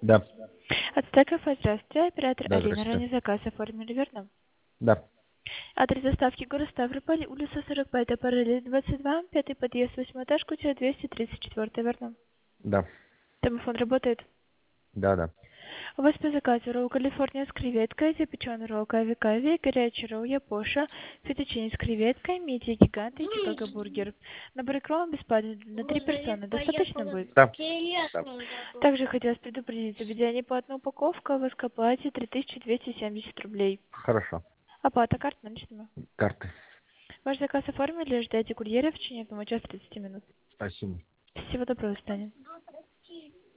Да, От Стекофа, здравствуйте. Оператор да, Алина. здрасте. Ранее заказ оформили, верно? Да, Адрес доставки город Ставрополь, улица 45, параллель 22, пятый подъезд, 8 этаж, квартира 234, верно? да, Домофон работает. да, да. У вас по заказу ролл Калифорния с креветкой, запеченный ролл кави-кави, горячий ролл япоша, фетучини с креветкой, мидия гигант и Чикаго бургер. Набор икрон бесплатный на 3 персоны. Достаточно будет? Да, да. Также хотелось предупредить, заведение платная упаковка, в оплате 3270 рублей. Хорошо. Оплата карт наличными. Карты. Ваш заказ оформили, ждайте курьера в течение 1 часа 30 минут. Спасибо. Всего доброго, до свидания.